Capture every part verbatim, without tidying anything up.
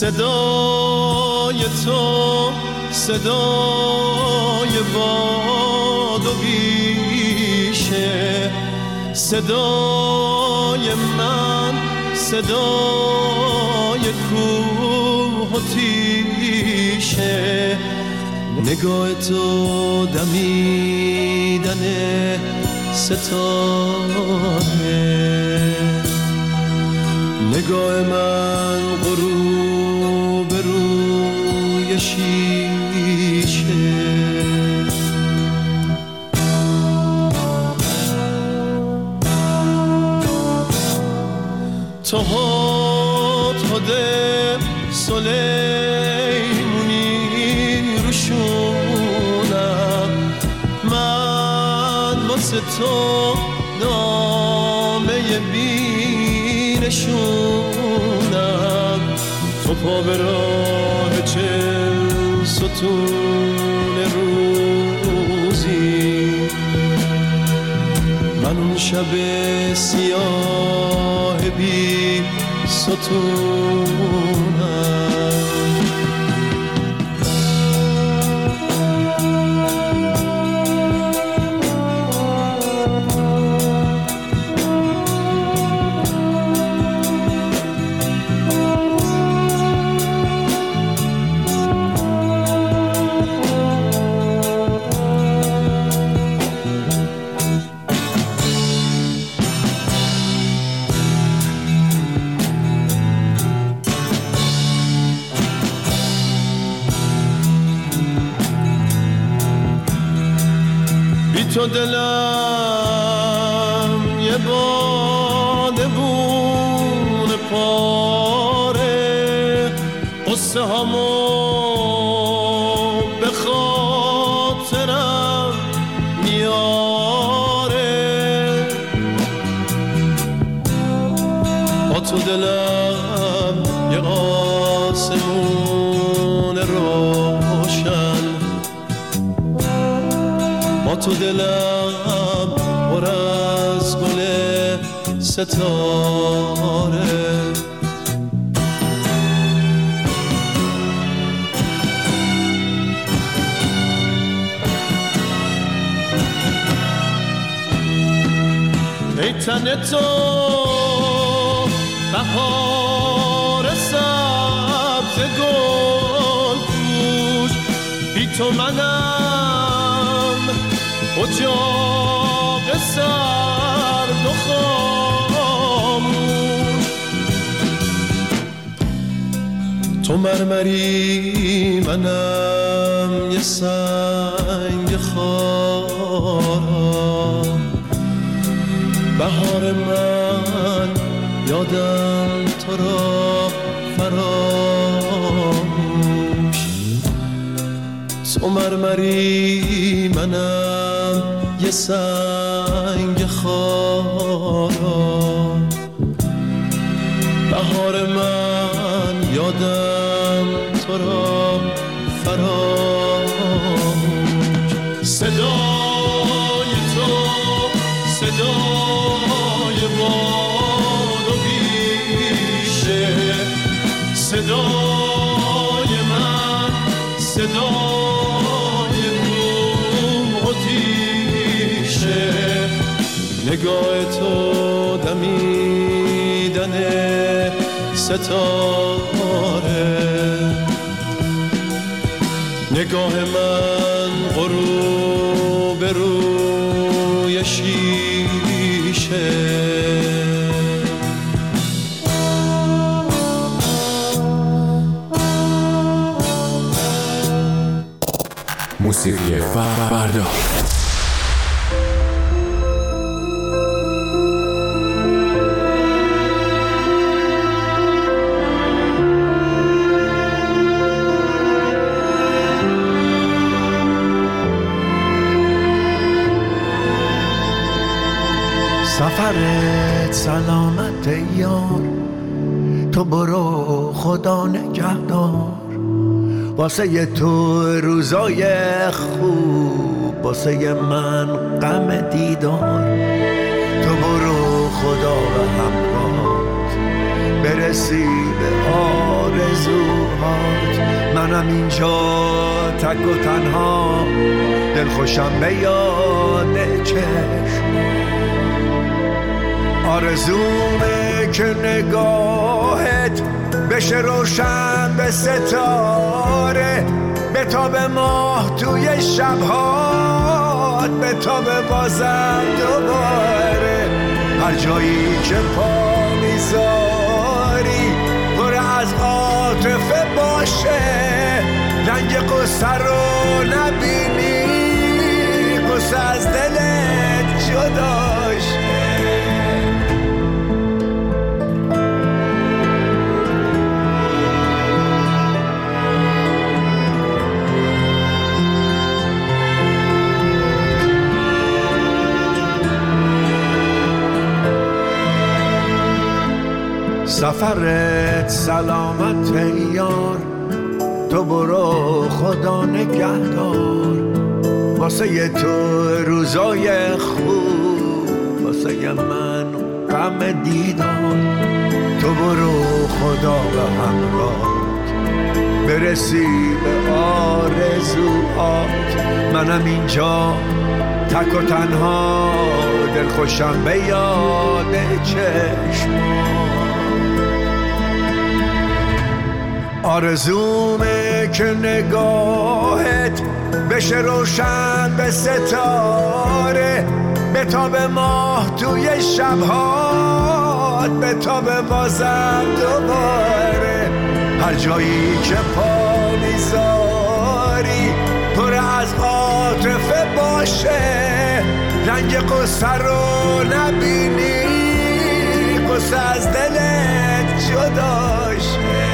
صدای تو صدای باد و بیشه، صدای من صدای کوه و تیشه، نگاه تو دمیدن ستاره، نگاه من غروب روی شیشه. تو هات هده سلیمونی روشونم، من واسه تو نامه بینشونم، تو پا به راه چل ستون روزی، من اون شب سیاه بی ستونم. تو دلم یه بادبون پاره، قصه هامو به خاطرم میاره، با تو دلم یه آسمون روشن، با تو دلم پر از گل ستاره، ای تن تو بهار سبز گل پوش، بی تو منم اجاق سرد و خاموش، تو مرمری منم یه سنگ خارا، بهار من یادم تو را فراموش، تو مرمری منم یه سنگ خارا، بهار من یادم تو را فراموش، صدای تو صدای باد و بیشه، صدای من صدای کوه و تیشه، نگاه تو دمیدن ستاره، نگاه من غروب روی شیشه. موسیقی فردا. سفرت سلامت یار، تو برو خدا نگهدار، واسه تو روزای خوب، واسه من غم دیدار، تو برو خدا و همراهت، به برسی به آرزوهات. منم اینجا تک و تنها، دلخوشم به یاد چشم. آرزومه که نگاهت بشه روشن به ستاره، به تاب ماه توی شبهات، به تاب بازم دوباره. هر جایی که پا میذاری پر از عاطفه باشه، رنگ قصه رو نبینی، قصه از دلت جداشه. سفرت سلامت یار، تو برو خدا نگهدار. واسه تو روزای خوب، واسه من غم دیدار. تو برو خدا به همراهت، برسی به آرزوهات. منم اینجا تک و تنها، دلخوشم به یاد چشمات. آرزومه که نگاهت بشه روشن به ستاره، به تاب ماه توی شبهات، به تاب بازم دوباره. هر جایی که پا میذاری پر از عاطفه باشه، رنگ قصه رو نبینی، قصه از دلت جداشه.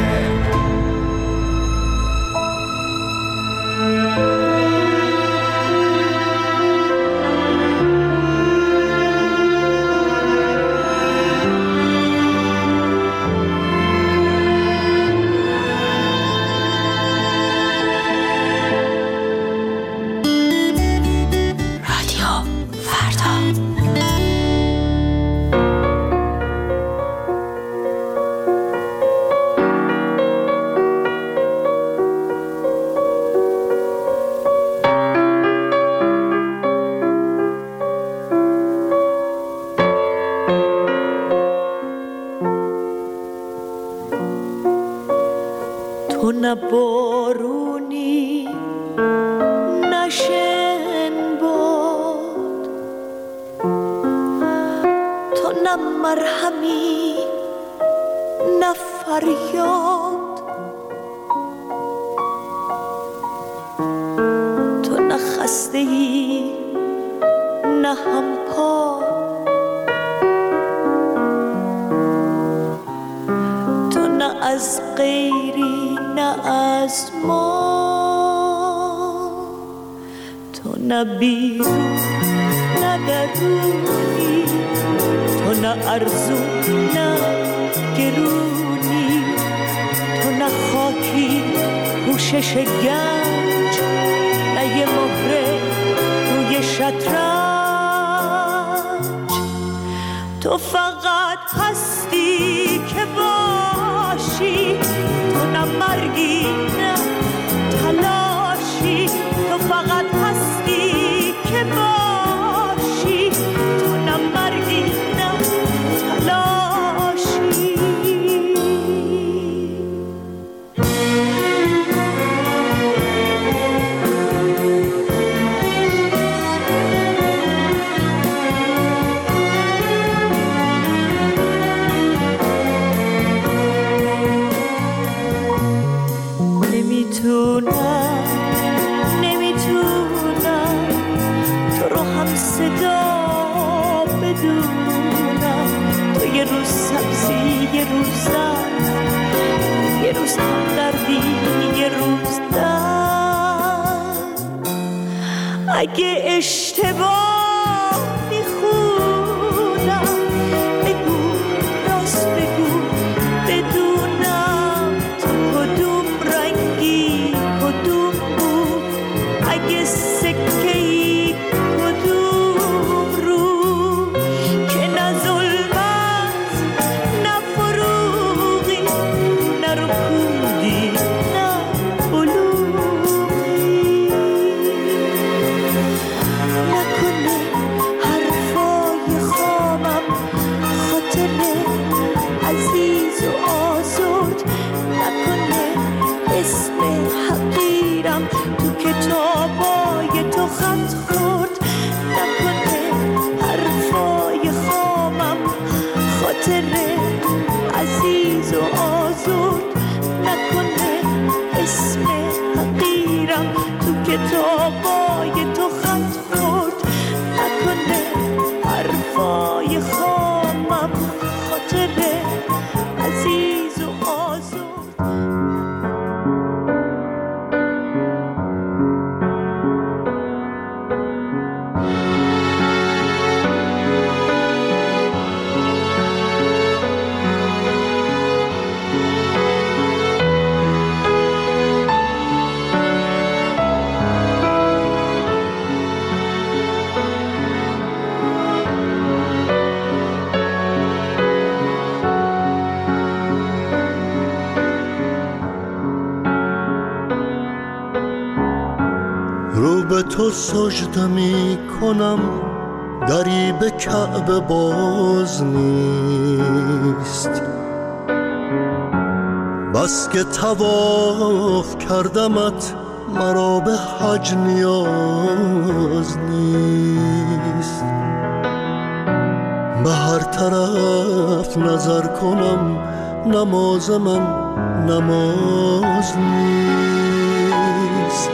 تو نه بارونی نه شنباد، تو نه مرهمی نه فریاد، تو نه خسته ای نه همپا، تو نه از غیری نه از ما، تو نه بیرون نه درونی، تو نه ارزون نه گرونی، تو نه خاکی پوشش گنج، نه یه مهره روی شطرنج. تو فقط هستی که باشی، تو نه مرگی نه تلاشی، تو فقط هستی که باشی، تو نه مرگی نه تلاشی. نمیتونم نمیتونم تو رو هم صدا بدونم، تو یه روز سبزی یه روز زرد، یه روز هم دردی یه روز درد. اگه اشتباه میخونم بگو، راست بگو بدونم تو کدوم رنگی کدوم بود. اگه سکه‌ای کدوم رو که نه ظلمت نه فروغ خاطره عزیز و آزرد نکنه اسم حقیرم تو کتابای تو خط خورد نکنه حرفای خامم خاطره عزیز و آزرد. رو به تو سجده می کنم دری به کعبه باز نیست بس که طواف کردمت مرا به حج نیاز نیست به هر طرف نظر کنم نماز من نماز نیست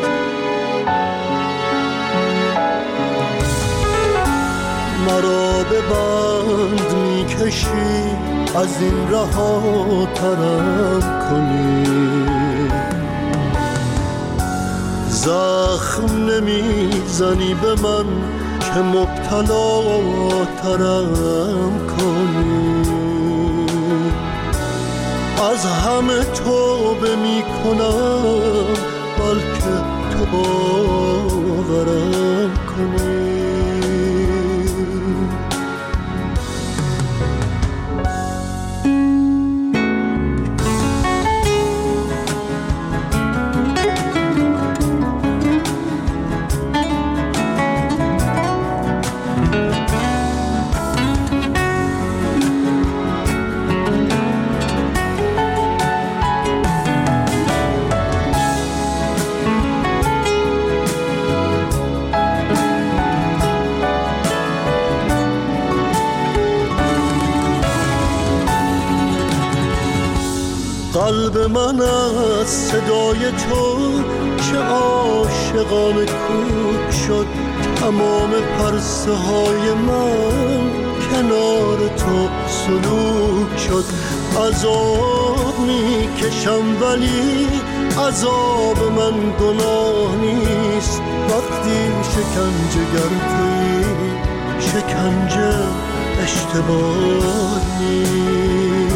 مرا به بند می کشی از این رها ترم کنی زخم نمی زنی به من که مبتلا ترم کنی از همه توبه می کنم بلکه تو باورم کنی قلب من از صدای تو چه عاشقانه کوک شد تمام پرسه های من کنار تو سلوک شد عذاب می کشم ولی عذاب من گناه نیست وقتی شکنجه گر تویی شکنجه اشتباه نیست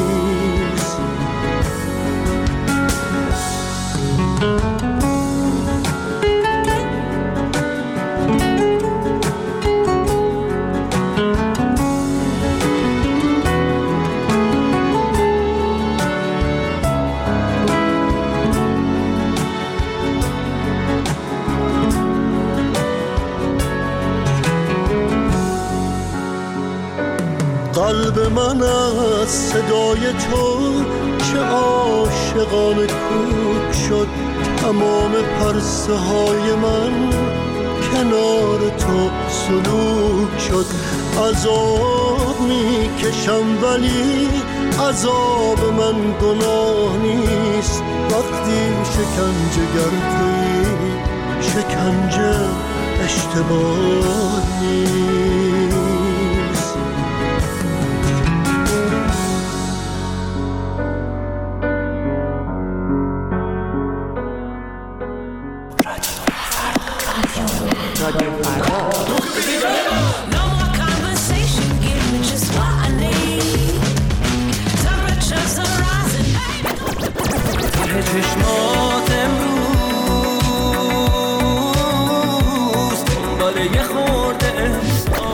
قلب من از صدای تو چه عاشقانه کوک شد تمام پرسه های من کنار تو سلوک شد عذاب می کشم ولی عذاب من گناه نیست وقتی شکنجه گر تویی شکنجه اشتباه نیست چشمات امروز دنبال یه خورده احساس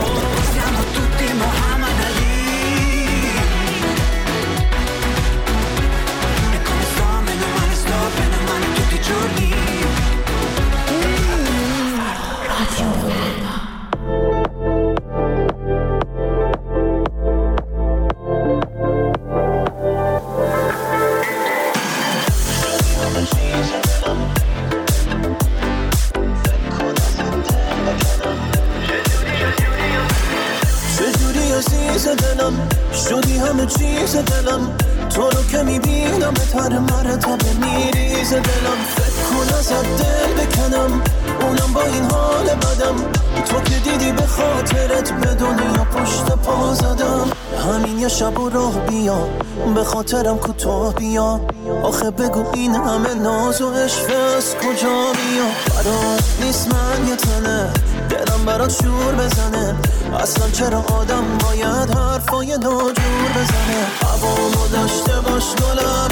عزیز دلم، شدی همه چیز دلم، تو رو که میبینم به هر مرتبه میریز دلم. فکر کن ازت دل بکنم، اونم با این حال بدم، تو که دیدی به خاطرت به دنیا پشت پا زدم. همین یه شب و راه بیا، به خاطرم کوتاه بیا، آخه بگو این همه ناز و عشق از کجا بیا. برات نیست من یه تنه، دلم برات شور بزنه، اصلا چرا آدم باید حرفای ناجور بزنه. هوامو داشته باش گلم،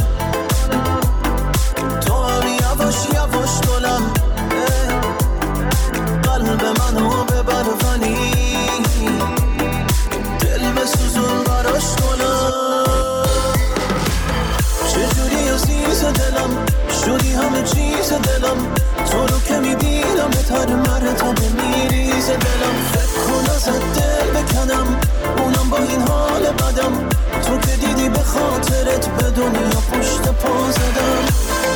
تو هم یواش یواش گلم، قلب منو ببر ولی دل بسوزون براش گلم. چجوری عزیز دلم، شدی همه چیز دلم، تو رو که میبینم به هر مرتبه میریز دلم. فکر کن ازت دل بکنم، اونم با این حال بدم، تو که دیدی به خاطرت به دنیا پشت پا زدم.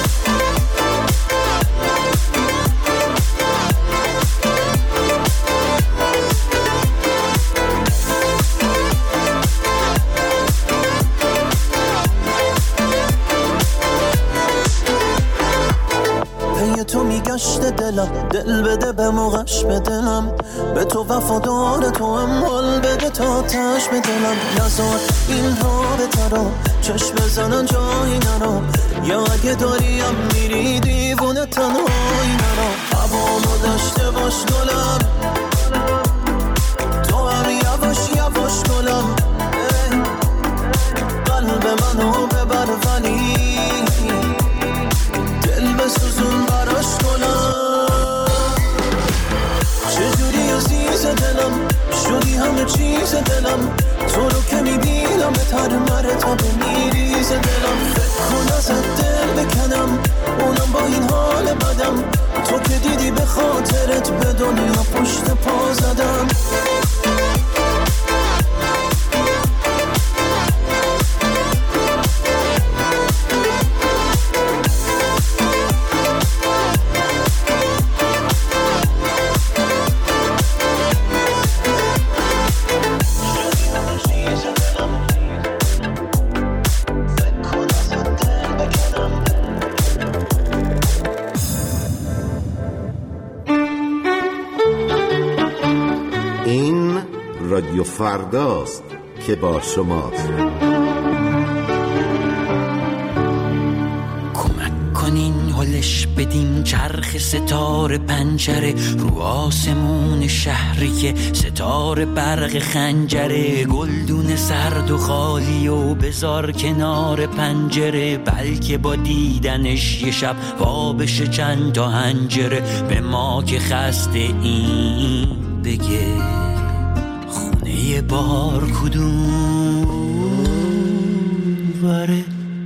تو میگشت دلم، دل بده به موقعش به دلم، به تو وفادار تو هم حال بده تا تش به دلم. نزار این رابطه رو چشم بزنن جایی نرو، یا اگه داریم میری دیوونه تنهایی نرو. هوامو داشته باش گلم، تو هم یواش یواش گلم، قلب منو ببر ولی دل بسوزون براش گلم. چجوری عزیز دلم، شدی همه چیز دلم، تو رو که میبینم به هر مرتبه میریز دلم. فکر کن ازت دل بکنم، اونم با این حال بدم، تو که دیدی به خاطرت به دنیا پشت پا زدم. رادیو فرداست که با شماست. کمک کنین هلش بدیم چرخ ستاره پنجره، رو آسمون شهری که ستاره برق خنجره، گلدون سرد و خالی و بذار کنار پنجره، بلکه با دیدنش یه شب وا بشه چند تا هنجره. به ما که خسته این بگه یه بار کدوم وره،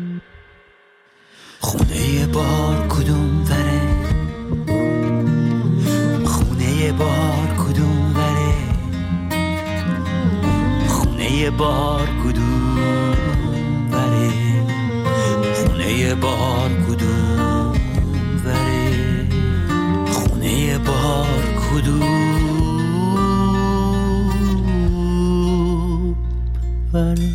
خونه یه بار کدوم وره، خونه یه بار کدوم وره، خونه یه بار کدوم وره، خونه یه بار کدوم وره، خونه یه بار کدوم وره.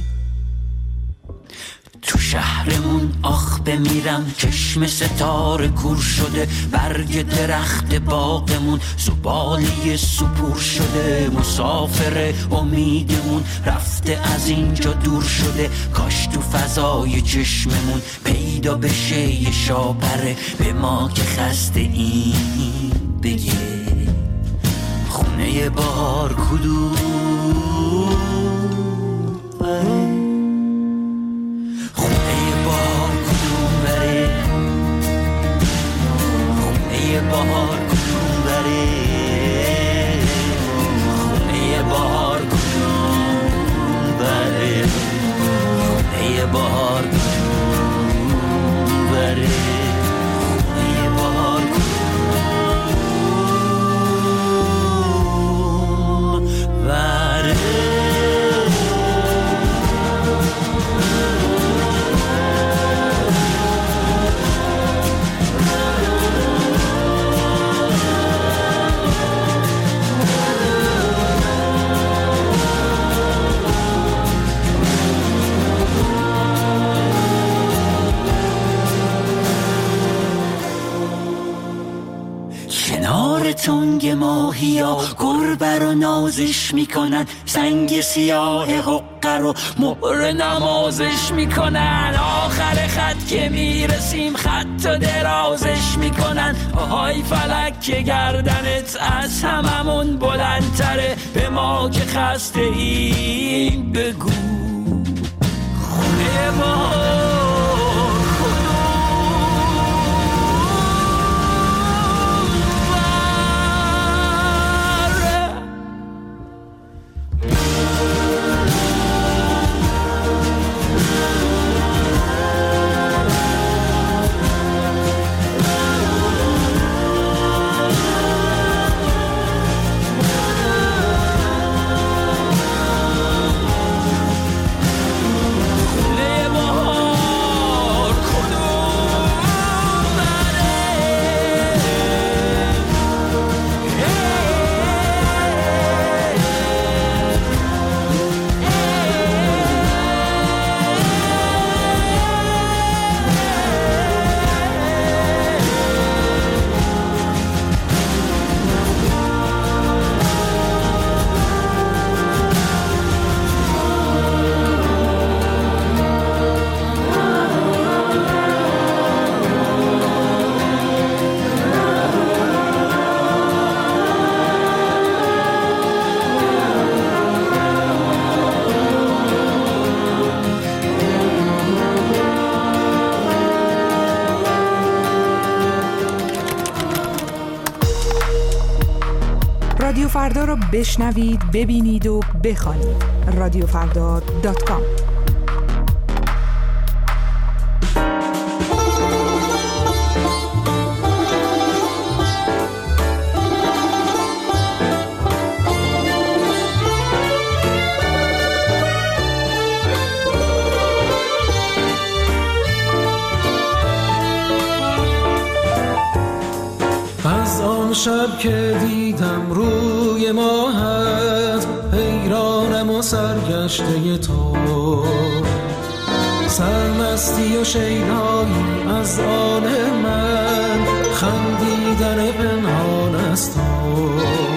تو شهرمون آخ بمیرم، چشم ستاره کور شده، برگ درخت باغمون زباله سپور شده، مسافر امیدمون رفته از اینجا دور شده، کاش تو فضای چشممون پیدا بشه یه شاپره. به ما که خسته این بگه خونه یه بار کدوم وره، خونه یه بار کدوم وره، خونه یه بار کدوم وره، خونه یه بار کدوم وره، خونه یه بار کدوم وره، خونه یه بار کدوم وره. ماهی ها گربه رو نازش میکنن، سنگ سیاه حقه رو مهر نمازش میکنن. آخر خط که میرسیم خط و درازش میکنن. آهای فلک که گردنت از هممون بلندتره، به ما که خسته ایم بگو خونه ما رادیو فردا رو بشنوید، ببینید و بخوانید. رادیو فردا دات کام. از آن شب که دیدم روی ماهت، حیرانم و سرگشته تو، سرمستی و شیدایی از آن من، خندیدن پنهان از تو.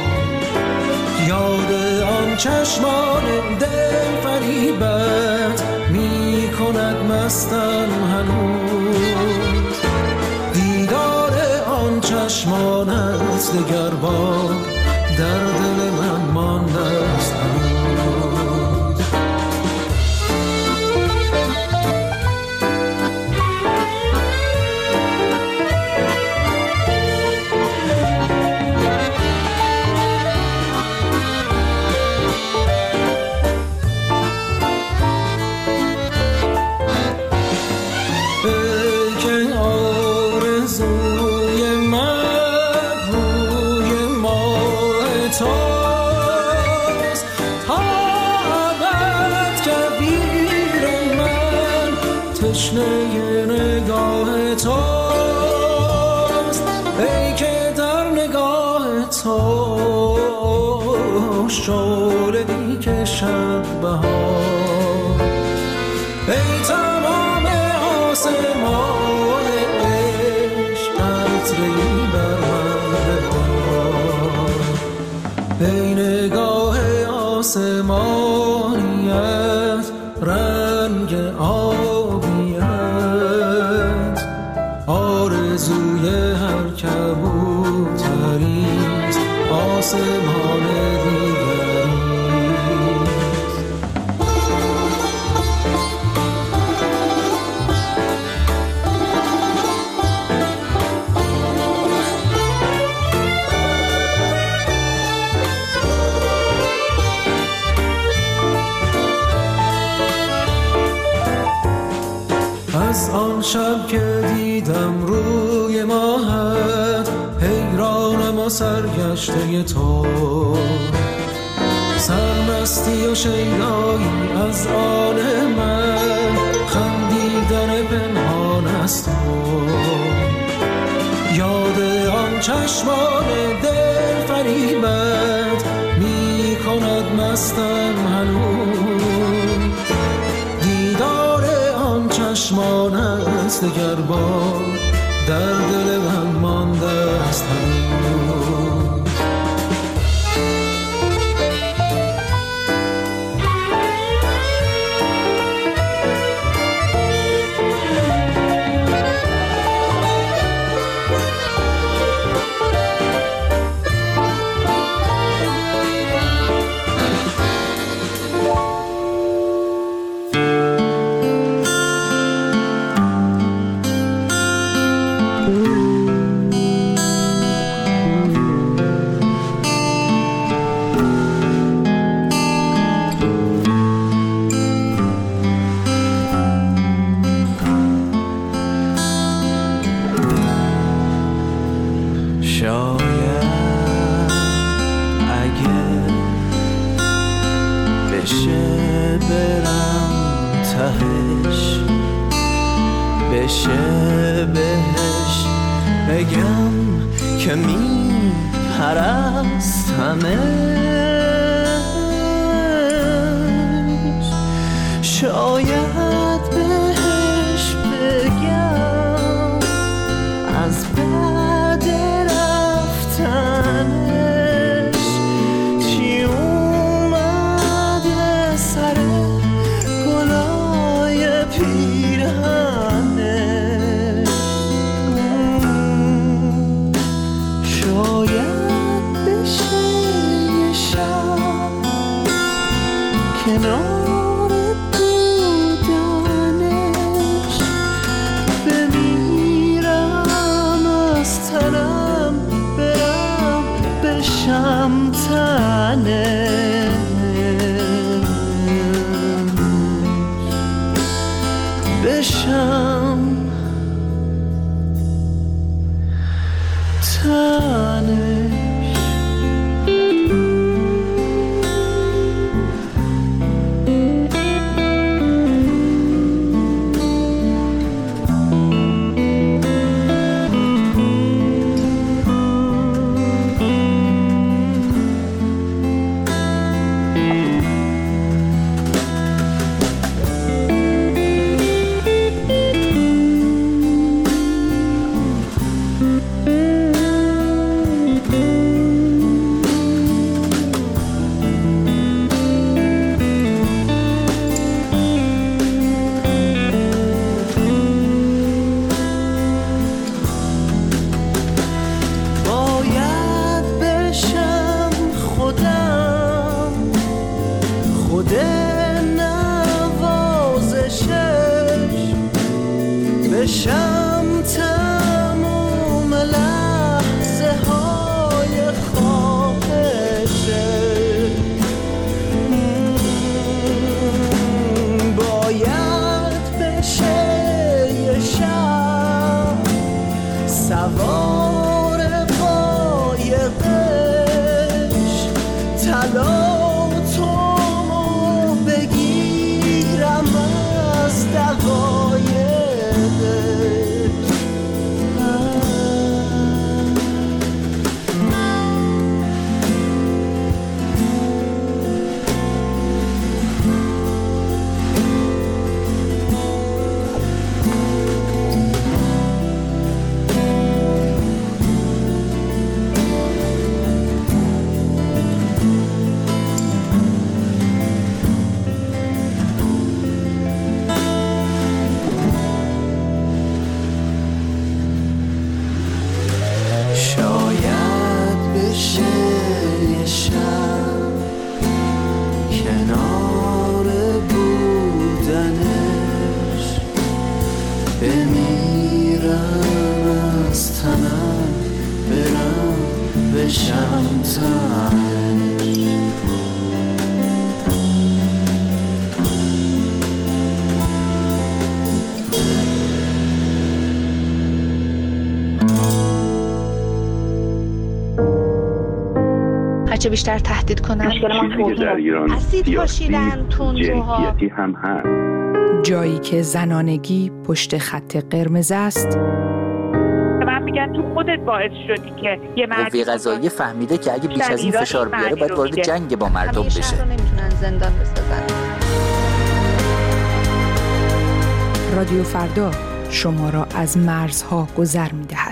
یاد آن چشمان دل فریبت می کند مستم هنوز، دیدار آن چشمانت دگر بار در دل من مانده است هنوز. شعله‌ای که شب بهار، ای تمام آسمان عشق، عطری بر من ببار. ای نگاه آسمانیت، رنگ آبیت، آرزوی هر کبوتریست، آسمان دیگریست. از آن شب که دیدم روی ماهت، حیرانم و سرگشته تو، سرمستی و شیدایی از آن من، خندیدن پنهان از تو. یاد آن چشمان دل فریبت می کند مستم هنوز، دیدار آن چشمان است دگر بار در دل من مانده است هنوز. تهش بشه بهش بگم که می پرستمش، شاید بهش بگم از بعد رفتنش چی اومده سر گلای پیرهنش، شاید بشه یه شب کنار بودنش بمیرم از تنم برم بشم تنش، بشم تنش. بشم تموم لحظه های خواهشه، باید بشه یه شب سوار قایقش تلاطمو بگیرم از دقایق هرچه بیشتر تهدید کنن اسید پاشیدن تندروها هم هست. جایی که زنانگی پشت خط قرمز است، من میگن تو خودت باعث شدی که یه مردی قوه قضاییه فهمیده که اگه بیش از این فشار بیاره باید وارد جنگ با مردم بشه. شهر رو نمیتونن زندان بسازن. رادیو فردا شما را از مرزها گذر می‌دهد.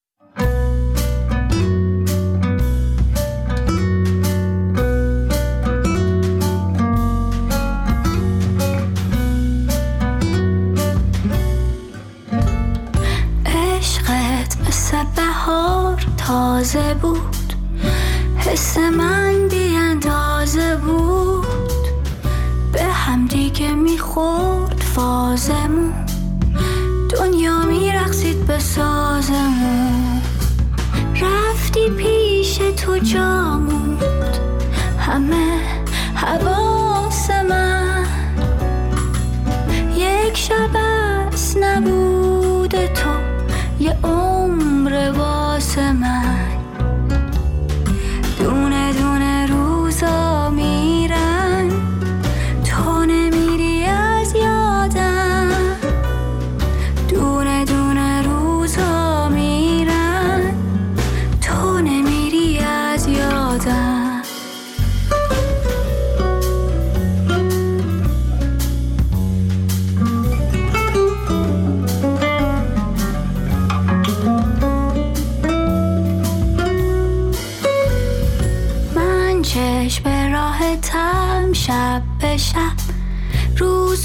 بهار تازه بود، حس من بی اندازه بود، به هم دیگه میخورد فازمون، دنیا میرقصید به سازمون، رفتی پیش تو جا موند همه حواس من، یک شب از نبود تو یه عمر واسه من، دونه دونه روزا میرن تو نمیری از یاد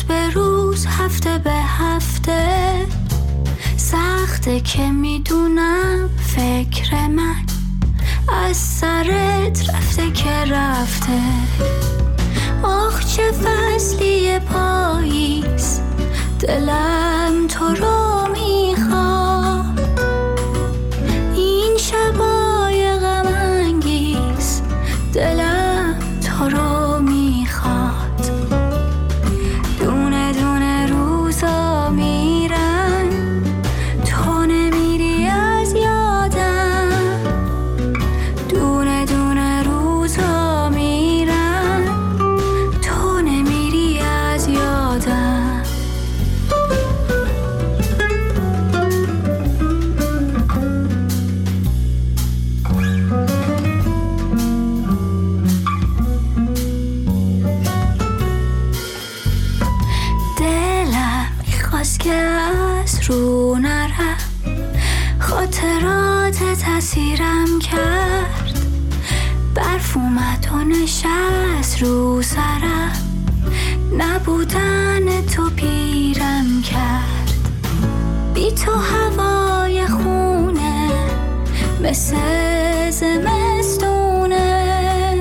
به روز هفته به هفته سخته که میدونم فکر من از سرت رفته که رفته. آخ چه فصلی پاییز دلم تو رو میخواد، این شبای غم انگیز دلم تو رو میخواد. دونه دونه روزا میرن تو نمیری از یادم، دونه دونه روزا میرن تو نمیری از یادم. که از رو نرم، خاطرات تأثیرم کرد، برف اومد و نشست رو سرم، نبودن تو پیرم کرد. بی تو هوای خونه مثل زمستونه،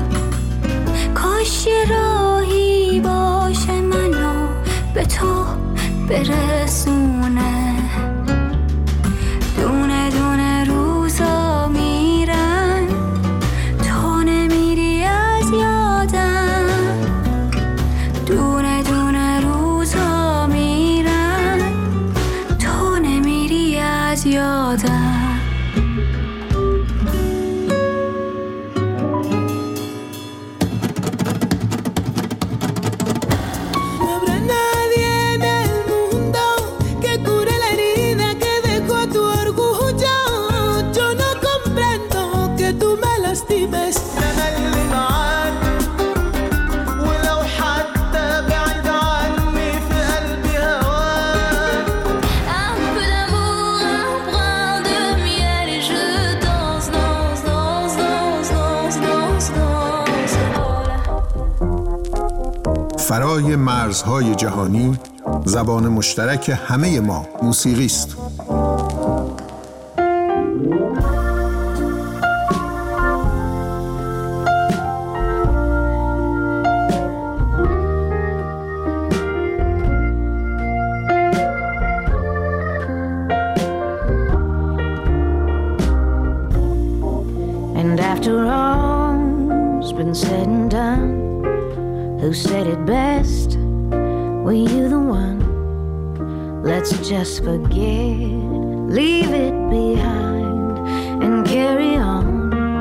کاش یه راهی باشه منو به تو برسونه. دونه دونه روزا میرن تو نمیری از یادم، دونه دونه روزا میرن تو نمیری از یادم. فرای مرزهای جهانی، زبان مشترک همه ما موسیقی است. And after all's been said and done, who said it best? Were you the one? Let's just forget, leave it behind and carry on.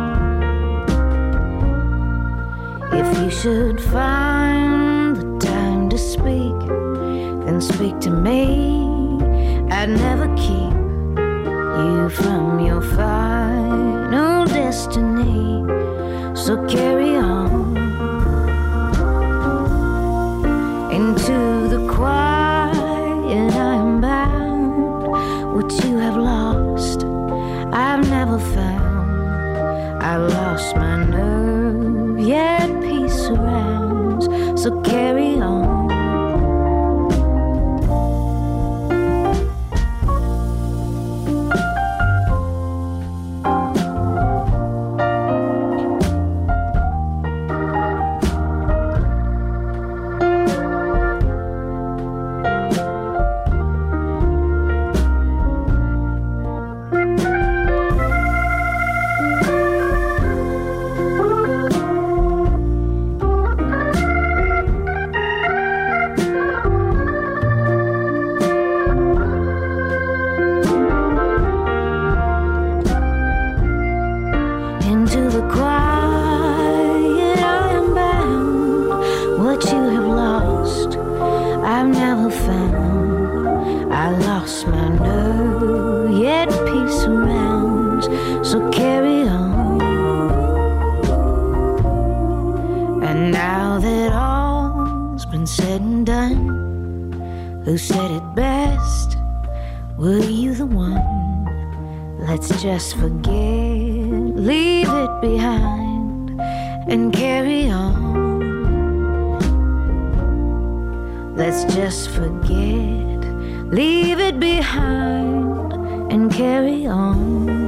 If you should find the time to speak, then speak to me. I'd never keep you from your final destiny, so carry on. Into the quiet I am bound, what you have lost I've never found. I lost my nerve, yet peace surrounds, so carry on. Who said it best? Were you the one? Let's just forget, leave it behind and carry on. Let's just forget, leave it behind and carry on.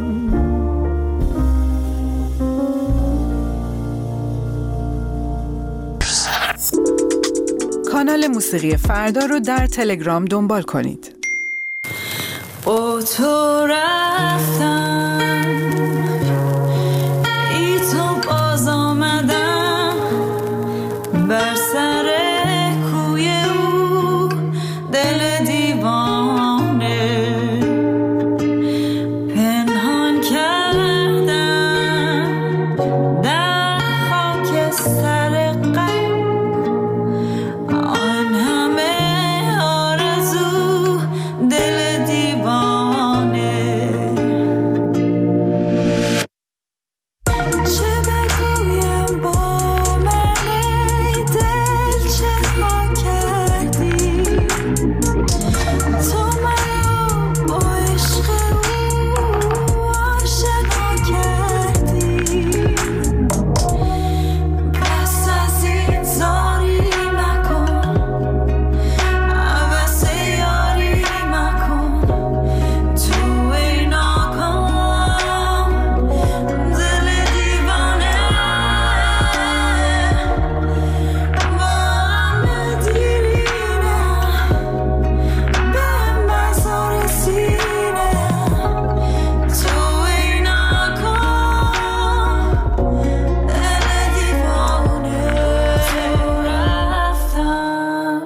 کانال موسیقی فردا رو در تلگرام دنبال کنید. با تو رفتم ای تو باز آمدم بر سر کوی او دل دیوانه پنهان کردم در خاک سر غم آن همه آرزو دل دیوانه چه بگویم با من ای دل چه ما کردی تو منو با عشق او آشنا کردی بس از این زاری مکن عوض یاری مکن تو ای ناکام دل دیوانه با همه دیرینه به مزار سینه تو ای ناکام دل دیوانه رفتم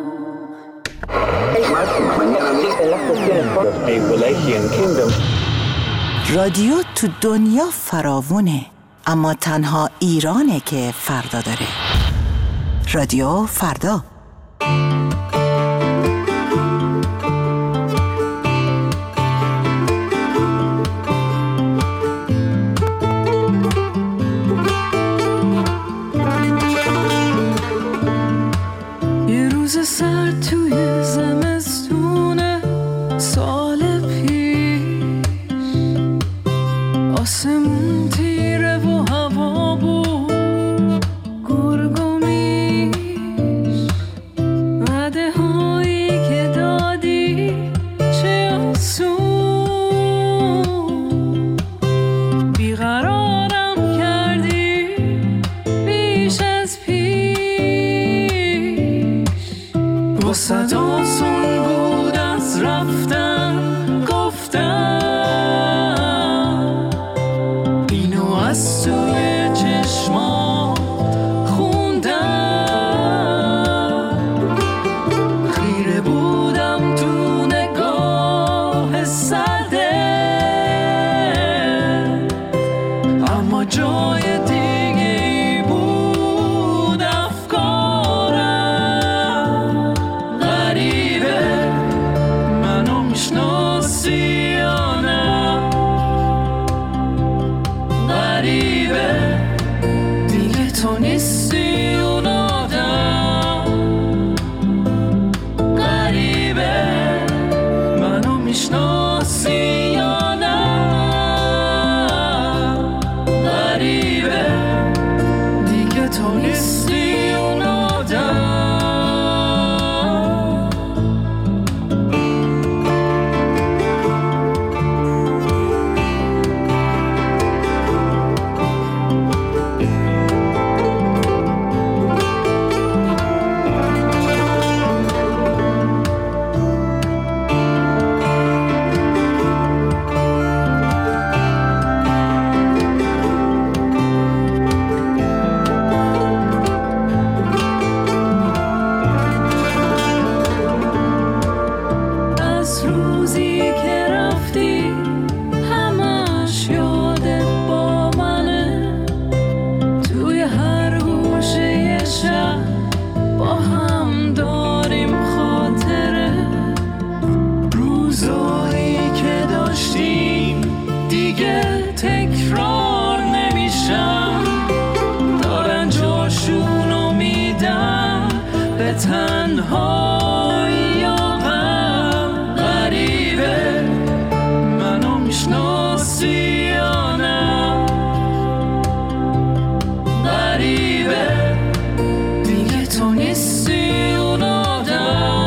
رادیو تو دنیا فراوونه، اما تنها ایرانه که فردا داره. رادیو فردا. یه روز سرد توی زمستونه سال پیش آسمون تیره و هوا بود گرگ و میش وعده هایی که دادی چه آسون بیقرارم کردی بیش از پیش واسه آسون بود از رفتن گفتم اینو از توی چشما خوندم خیره بودم تو نگاه سرده اما جای دیگه ای بود افکارم غریبه منو میشناسی یا نه غریبه دیگه تو نیستی اون آدم غریبه منو میشناسی یا نه غریبه دیگه تو نیستی اون آدم از روزی که رفتی همش یادت با منه توی هر گوشه یه شب با هم داریم خاطره روزایی که داشتیم دیگه تکرار نمیشن دارن جاشونو میدن به تنهایی یا غم غریبه منو میشناسی یا نه غریبه دیگه تو نیستی اون آدم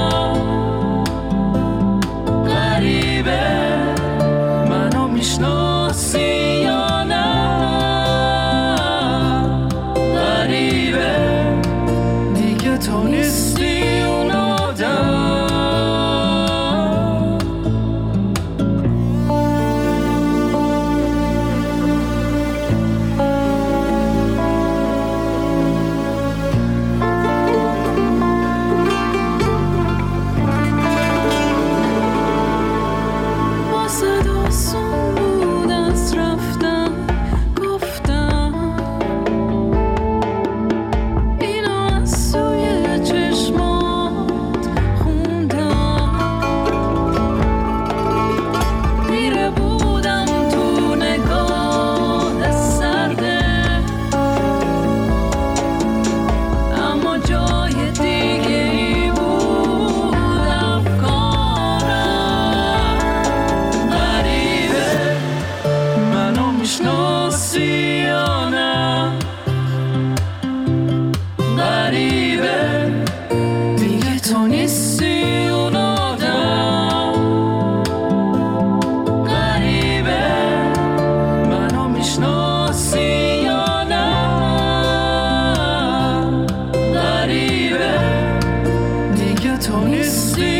تو نیستی